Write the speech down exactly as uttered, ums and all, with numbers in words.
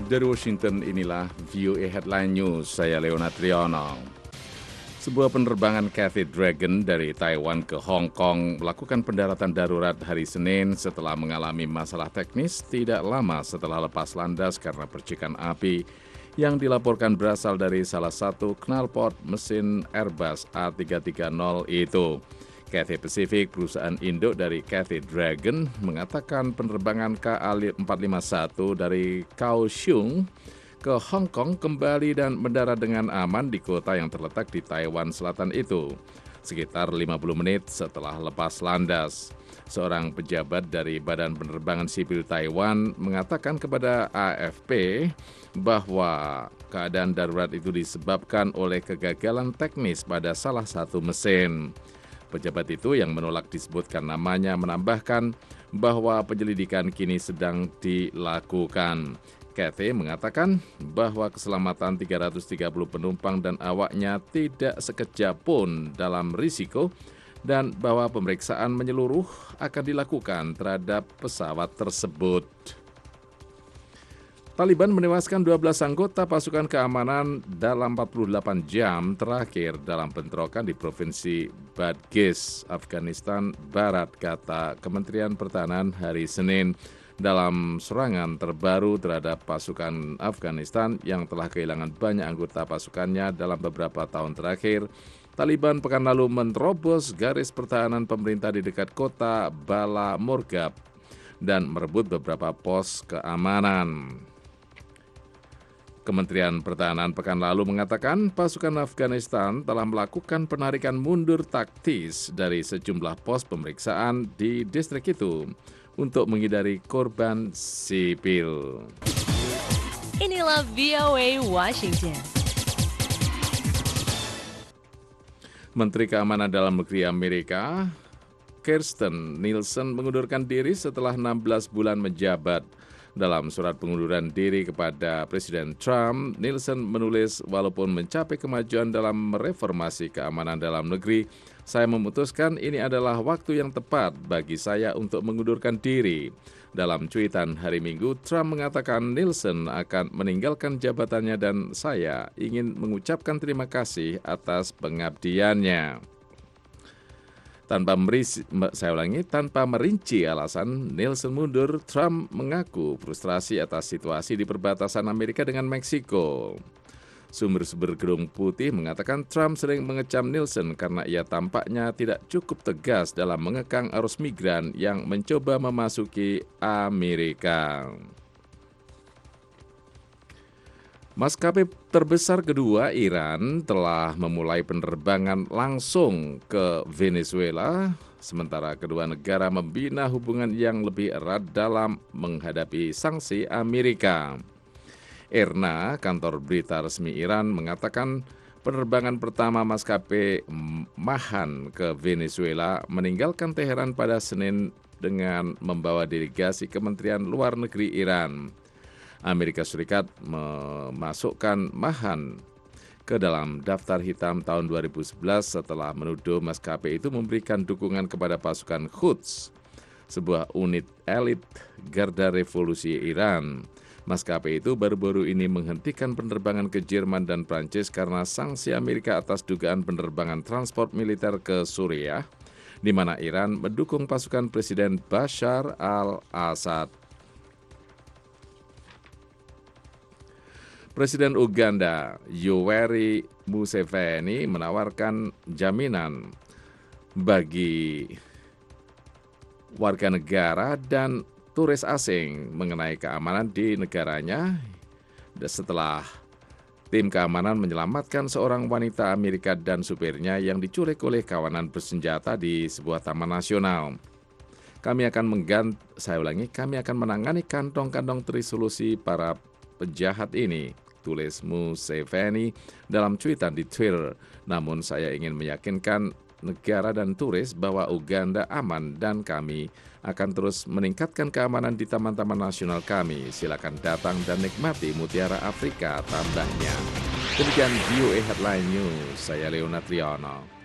Dari Washington, inilah V O A Headline News, saya Leonard Triono. Sebuah penerbangan Cathay Dragon dari Taiwan ke Hong Kong melakukan pendaratan darurat hari Senin setelah mengalami masalah teknis tidak lama setelah lepas landas karena percikan api yang dilaporkan berasal dari salah satu knalpot mesin Airbus A tiga ratus tiga puluh itu. Cathay Pacific, perusahaan induk dari Cathay Dragon, mengatakan penerbangan K A empat lima satu dari Kaohsiung ke Hong Kong kembali dan mendarat dengan aman di kota yang terletak di Taiwan Selatan itu, sekitar lima puluh menit setelah lepas landas. Seorang pejabat dari Badan Penerbangan Sipil Taiwan mengatakan kepada A F P bahwa keadaan darurat itu disebabkan oleh kegagalan teknis pada salah satu mesin. Pejabat itu yang menolak disebutkan namanya menambahkan bahwa penyelidikan kini sedang dilakukan. Cathay mengatakan bahwa keselamatan tiga ratus tiga puluh penumpang dan awaknya tidak sekejap pun dalam risiko dan bahwa pemeriksaan menyeluruh akan dilakukan terhadap pesawat tersebut. Taliban menewaskan dua belas anggota pasukan keamanan dalam empat puluh delapan jam terakhir dalam bentrokan di Provinsi Badghis, Afghanistan Barat, kata Kementerian Pertahanan hari Senin dalam serangan terbaru terhadap pasukan Afghanistan yang telah kehilangan banyak anggota pasukannya dalam beberapa tahun terakhir. Taliban pekan lalu menerobos garis pertahanan pemerintah di dekat kota Bala Morghab dan merebut beberapa pos keamanan. Kementerian Pertahanan pekan lalu mengatakan pasukan Afghanistan telah melakukan penarikan mundur taktis dari sejumlah pos pemeriksaan di distrik itu untuk menghindari korban sipil. Inilah V O A Washington. Menteri Keamanan Dalam Negeri Amerika, Kirstjen Nielsen, mengundurkan diri setelah enam belas bulan menjabat. Dalam surat pengunduran diri kepada Presiden Trump, Nielsen menulis, walaupun mencapai kemajuan dalam mereformasi keamanan dalam negeri, saya memutuskan ini adalah waktu yang tepat bagi saya untuk mengundurkan diri. Dalam cuitan hari Minggu, Trump mengatakan Nielsen akan meninggalkan jabatannya dan saya ingin mengucapkan terima kasih atas pengabdiannya. Tanpa merinci, saya ulangi, tanpa merinci alasan Nielsen mundur, Trump mengaku frustrasi atas situasi di perbatasan Amerika dengan Meksiko. Sumber-sumber Gedung Putih mengatakan Trump sering mengecam Nielsen karena ia tampaknya tidak cukup tegas dalam mengekang arus migran yang mencoba memasuki Amerika. Maskapai terbesar kedua, Iran, telah memulai penerbangan langsung ke Venezuela, sementara kedua negara membina hubungan yang lebih erat dalam menghadapi sanksi Amerika. I R N A, kantor berita resmi Iran, mengatakan penerbangan pertama maskapai Mahan ke Venezuela meninggalkan Teheran pada Senin dengan membawa delegasi Kementerian Luar Negeri Iran. Amerika Serikat memasukkan Mahan ke dalam daftar hitam tahun dua ribu sebelas setelah menuduh maskapai itu memberikan dukungan kepada pasukan Quds, sebuah unit elit Garda Revolusi Iran. Maskapai itu baru-baru ini menghentikan penerbangan ke Jerman dan Prancis karena sanksi Amerika atas dugaan penerbangan transport militer ke Suriah, di mana Iran mendukung pasukan Presiden Bashar al-Assad. Presiden Uganda, Yoweri Museveni, menawarkan jaminan bagi warga negara dan turis asing mengenai keamanan di negaranya setelah tim keamanan menyelamatkan seorang wanita Amerika dan supirnya yang diculik oleh kawanan bersenjata di sebuah taman nasional. Kami akan mengganti, saya ulangi, kami akan menangani kantong-kantong terisolusi para penjahat ini, tulis Museveni dalam cuitan di Twitter. Namun saya ingin meyakinkan negara dan turis bahwa Uganda aman dan kami akan terus meningkatkan keamanan di taman-taman nasional kami. Silakan datang dan nikmati mutiara Afrika, tambahnya. Demikian V O A Headline News, saya Leonard Triono.